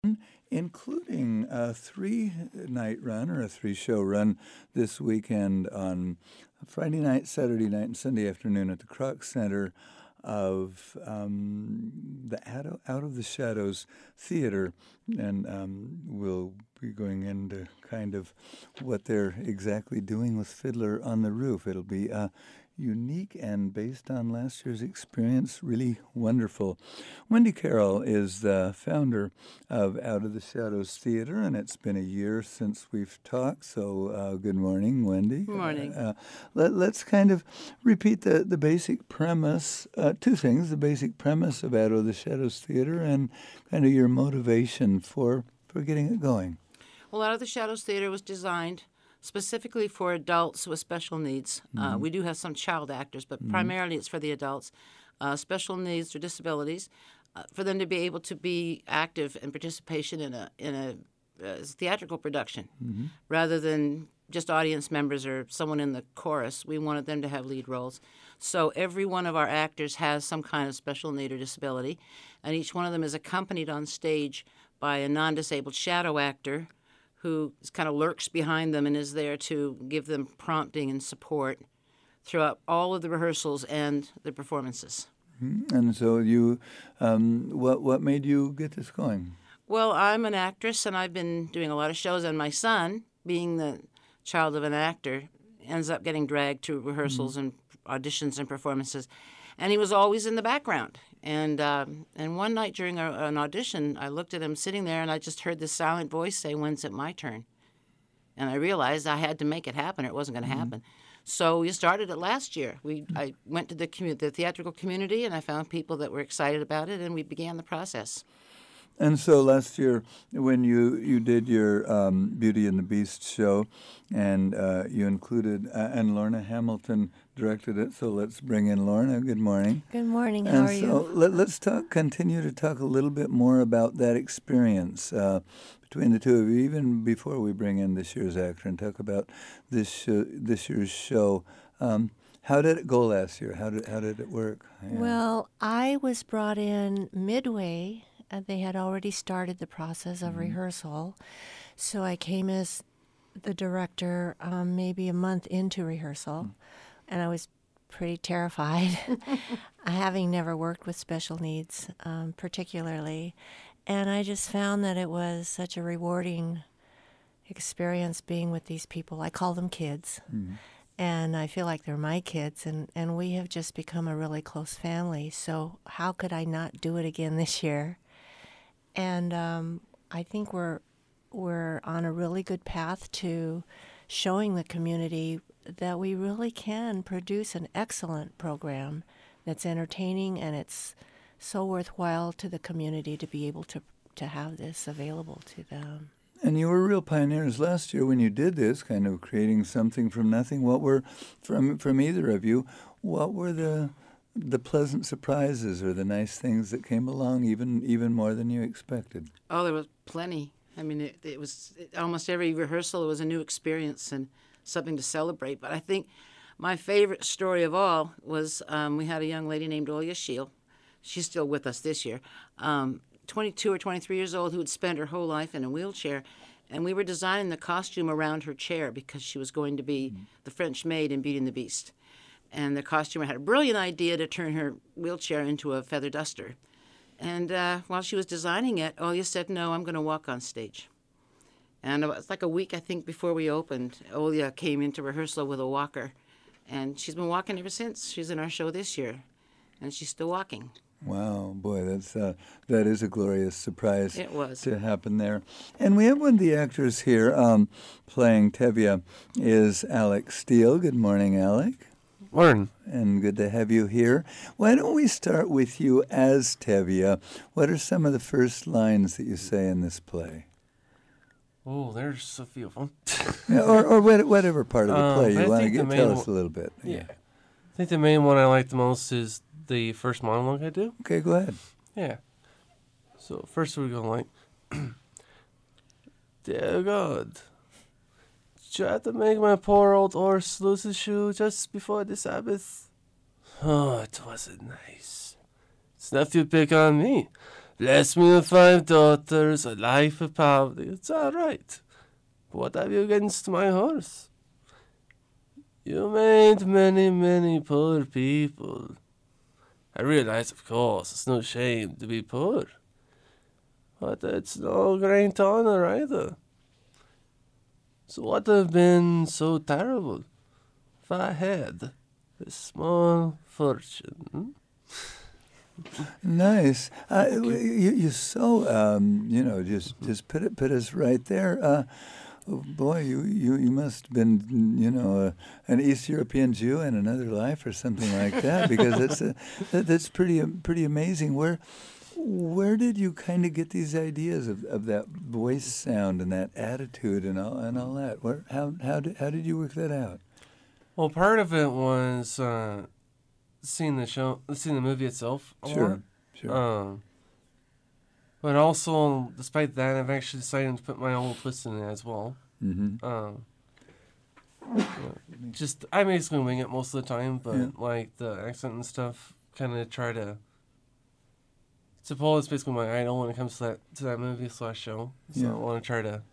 including a three-night run or a three-show run this weekend on Friday night, Saturday night, and Sunday afternoon at the Kroc Center of the Out of the Shadows Theater, and we'll be going into kind of what they're exactly doing with Fiddler on the Roof. It'll be unique and based on last year's experience, really wonderful. Wendy Carroll is the founder of Out of the Shadows Theater, and it's been a year since we've talked, so good morning, Wendy. Good morning. Let's kind of repeat the basic premise, two things, the basic premise of Out of the Shadows Theater and kind of your motivation for getting it going. Well, Out of the Shadows Theater was designed specifically for adults with special needs. We do have some child actors, but primarily it's for the adults, special needs or disabilities, for them to be able to be active in participation in a theatrical production, rather than just audience members or someone in the chorus. We wanted them to have lead roles. So every one of our actors has some kind of special need or disability, and each one of them is accompanied on stage by a non-disabled shadow actor who kind of lurks behind them and is there to give them prompting and support throughout all of the rehearsals and the performances. And so you, what made you get this going? Well, I'm an actress, and I've been doing a lot of shows, and my son, being the child of an actor, ends up getting dragged to rehearsals and auditions and performances, and he was always in the background. And one night during an audition, I looked at him sitting there, and I just heard this silent voice say, "When's it my turn?" And I realized I had to make it happen, or it wasn't going to happen. So we started it last year. I went to the theatrical community, and I found people that were excited about it, and we began the process. And so last year, when you did your Beauty and the Beast show, and you included, and Lorna Hamilton directed it, so let's bring in Lorna. Good morning. Good morning. How are you? Let's continue to talk a little bit more about that experience between the two of you, even before we bring in this year's actor and talk about this year's show. How did it go last year? How did it work? Yeah. Well, I was brought in midway. They had already started the process of rehearsal, so I came as the director maybe a month into rehearsal, and I was pretty terrified, having never worked with special needs particularly, and I just found that it was such a rewarding experience being with these people. I call them kids, and I feel like they're my kids, and we have just become a really close family, so how could I not do it again this year? And I think we're on a really good path to showing the community that we really can produce an excellent program that's entertaining, and it's so worthwhile to the community to be able to have this available to them. And you were real pioneers last year when you did this, kind of creating something from nothing. What were, from either of you, what were the pleasant surprises or the nice things that came along even more than you expected? Oh, there was plenty. I mean, it was almost every rehearsal, it was a new experience and something to celebrate. But I think my favorite story of all was we had a young lady named Olia Shield. She's still with us this year. 22 or 23 years old, who had spent her whole life in a wheelchair. And we were designing the costume around her chair because she was going to be the French maid in Beauty and the Beast. And the costumer had a brilliant idea to turn her wheelchair into a feather duster. And while she was designing it, Olia said, "No, I'm going to walk on stage." And it was like a week, I think, before we opened, Olia came into rehearsal with a walker. And she's been walking ever since. She's in our show this year, and she's still walking. Wow, boy, that is a glorious surprise. It was. To happen there. And we have one of the actors here playing Tevye is Alec Steele. Good morning, Alec. Morning. And good to have you here. Why don't we start with you as Tevye? What are some of the first lines that you say in this play? Oh, there's a few of them. Yeah, or whatever part of the play you want to tell us a little bit. Yeah. I think the main one I like the most is the first monologue I do. Okay, go ahead. Yeah. So first we're going like, "Dear God, tried to make my poor old horse lose his shoe just before the Sabbath. Oh, it wasn't nice. His nephew picked on me. Bless me with 5 daughters, a life of poverty. It's all right. But what have you against my horse? You made many, many poor people. I realize, of course, it's no shame to be poor. But it's no great honor either. So what have been so terrible if I had a small fortune? Nice. You so just put us right there. Oh boy, you must have been an East European Jew in another life or something like that, because that's pretty amazing. Where did you kind of get these ideas of that voice sound and that attitude and all that? How did you work that out? Well, part of it was seeing the movie itself a lot. Sure. But also, despite that, I've actually decided to put my own twist in it as well. Mm-hmm. I basically wing it most of the time, but like the accent and stuff, kind of try to. Paul is basically my idol when it comes to that movie / show, so I want to try to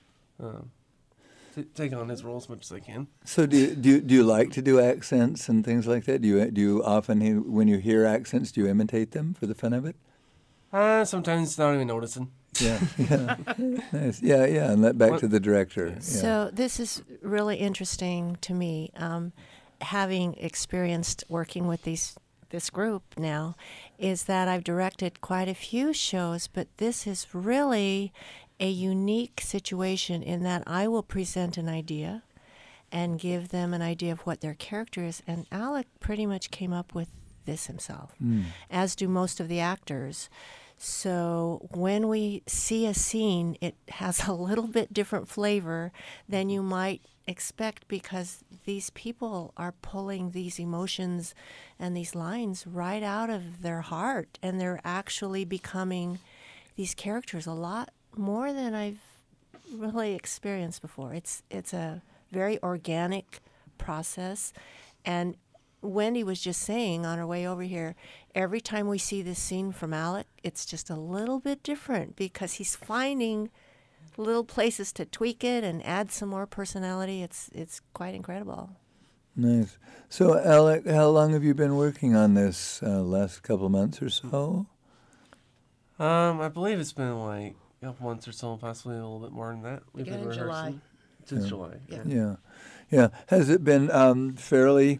take on his role as much as I can. So do you like to do accents and things like that? Do you often, when you hear accents, do you imitate them for the fun of it? Sometimes not even noticing. Yeah. Nice. Yeah, and back to the director. Yeah. So this is really interesting to me, having experienced working with this group now, is that I've directed quite a few shows, but this is really a unique situation in that I will present an idea and give them an idea of what their character is, and Alec pretty much came up with this himself, as do most of the actors. So when we see a scene, it has a little bit different flavor than you might expect, because these people are pulling these emotions and these lines right out of their heart, and they're actually becoming these characters a lot more than I've really experienced before. It's a very organic process, and Wendy was just saying on her way over here, every time we see this scene from Alec, it's just a little bit different, because he's finding little places to tweak it and add some more personality. It's quite incredible. Nice. So, Alec, how long have you been working on this? Last couple of months or so? I believe it's been like a couple months or so, possibly a little bit more than that. We've Began been in July. rehearsing since July. Yeah. Has it been fairly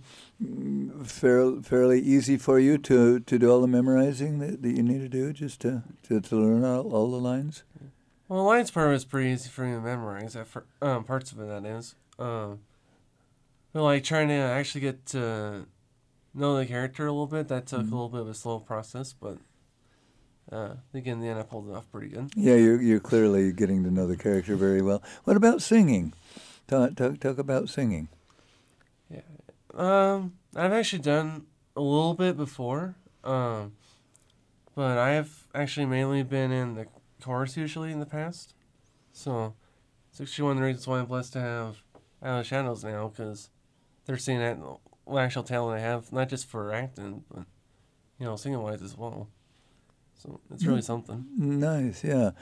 easy for you to do all the memorizing that you need to do, just to learn all the lines? Well, the lines part was pretty easy for me to memorize. Parts of it, that is. But like trying to actually get to know the character a little bit, that took a little bit of a slow process, but I think in the end I pulled it off pretty good. Yeah, you're clearly getting to know the character very well. What about singing? Talk about singing. Yeah. I've actually done a little bit before, but I have actually mainly been in the chorus usually in the past. So it's actually one of the reasons why I'm blessed to have Isle of Shadows now, because they're seeing that actual talent I have, not just for acting, but singing-wise as well. So it's really something. Nice, yeah.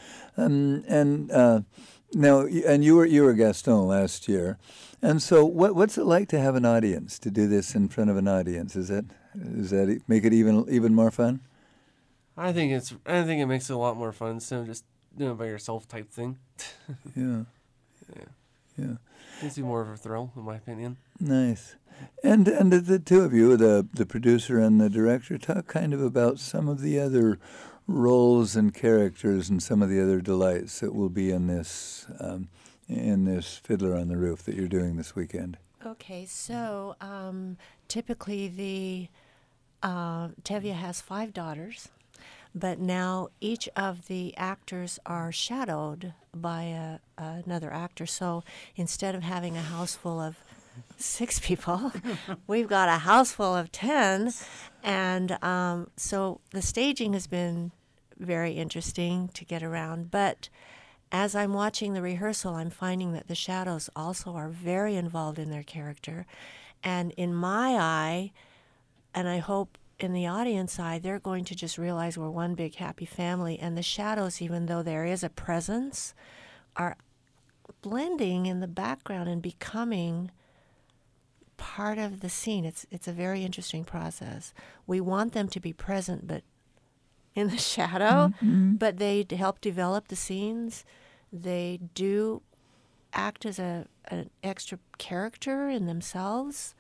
Now, and you were Gaston last year, and so what's it like to have an audience, to do this in front of an audience? Does that make it even more fun? I think it makes it a lot more fun instead of just doing it by yourself type thing. Yeah. Gives you more of a thrill, in my opinion. Nice. And the two of you, the producer and the director, talk kind of about some of the other roles and characters and some of the other delights that will be in this Fiddler on the Roof that you're doing this weekend. Okay, so typically Tevye has 5 daughters, but now each of the actors are shadowed by another actor. So instead of having a house full of 6 people, we've got a house full of 10, and so the staging has been very interesting to get around. But as I'm watching the rehearsal, I'm finding that the shadows also are very involved in their character, and in my eye, and I hope in the audience eye, they're going to just realize we're one big happy family. And the shadows, even though there is a presence, are blending in the background and becoming part of the scene. It's a very interesting process. We want them to be present, but in the shadow, but they help develop the scenes. They do act as an extra character in themselves.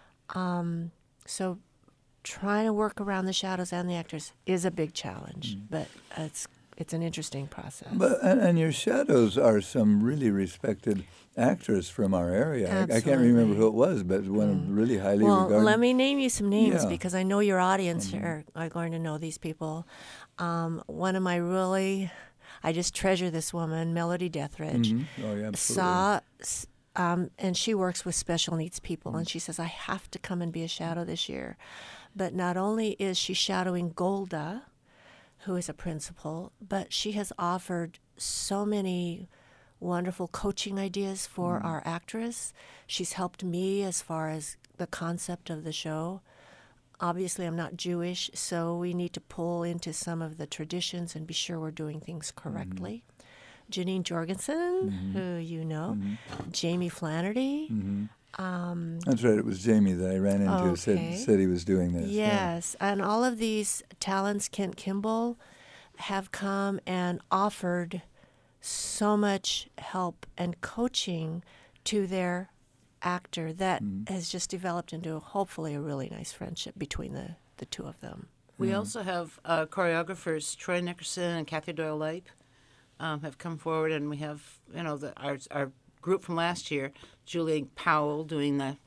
So trying to work around the shadows and the actors is a big challenge, but it's an interesting process. But and your shadows are some really respected actors from our area. I can't remember who it was, but one really highly regarded. Well, let me name you some names Yeah. because I know your audience are going to know these people. One of my I just treasure this woman, Melody Deathridge. Oh, yeah, absolutely. And she works with special needs people, and she says, I have to come and be a shadow this year. But not only is she shadowing Golda, who is a principal, but she has offered so many wonderful coaching ideas for our actress. She's helped me as far as the concept of the show. Obviously, I'm not Jewish, so we need to pull into some of the traditions and be sure we're doing things correctly. Janine Jorgensen, who you know, Jamie Flaherty. That's right. It was Jamie that I ran into. Okay. Said he was doing this. Yes, and all of these talents, Kent Kimball, have come and offered so much help and coaching to their actor that has just developed into hopefully a really nice friendship between the two of them. We also have choreographers Troy Nickerson and Kathy Doyle Lipe have come forward, and we have our group from last year, Julie Powell doing the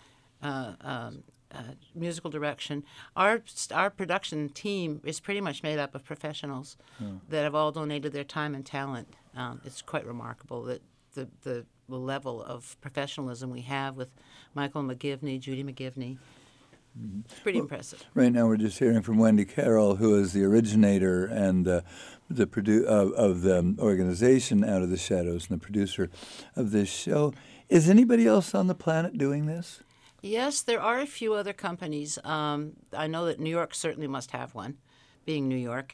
musical direction. Our production team is pretty much made up of professionals that have all donated their time and talent. It's quite remarkable that the level of professionalism we have with Michael McGivney, Judy McGivney. It's pretty impressive. Right now, we're just hearing from Wendy Carroll, who is the originator and the of the organization Out of the Shadows and the producer of this show. Is anybody else on the planet doing this? Yes, there are a few other companies. I know that New York certainly must have one, being New York.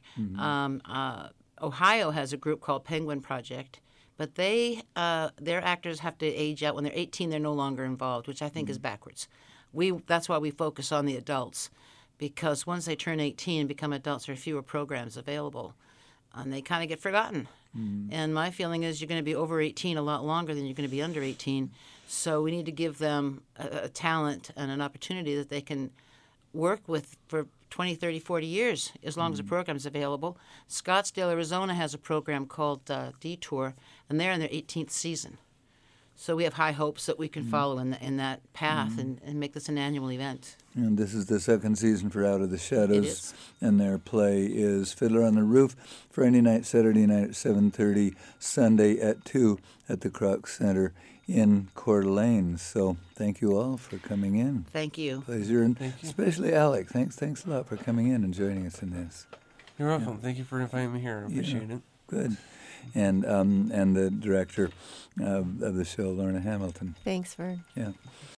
Ohio has a group called Penguin Project, but their actors have to age out. When they're 18, they're no longer involved, which I think is backwards. That's why we focus on the adults, because once they turn 18 and become adults, there are fewer programs available, and they kind of get forgotten. And my feeling is you're going to be over 18 a lot longer than you're going to be under 18, so we need to give them a talent and an opportunity that they can work with for 20, 30, 40 years, as long as the program's available. Scottsdale, Arizona has a program called Detour, and they're in their 18th season. So we have high hopes that we can follow in that path and make this an annual event. And this is the second season for Out of the Shadows. It is. And their play is Fiddler on the Roof, Friday night, Saturday night at 7:30, Sunday at 2 at the Crux Center in Coeur d'Alene. So thank you all for coming in. Thank you. Pleasure. And Thank you. especially Alec. Thanks a lot for coming in and joining us in this. You're welcome. Thank you for inviting me here. I appreciate it. Good. And the director of the show, Lorna Hamilton. Thanks, Vern. Yeah.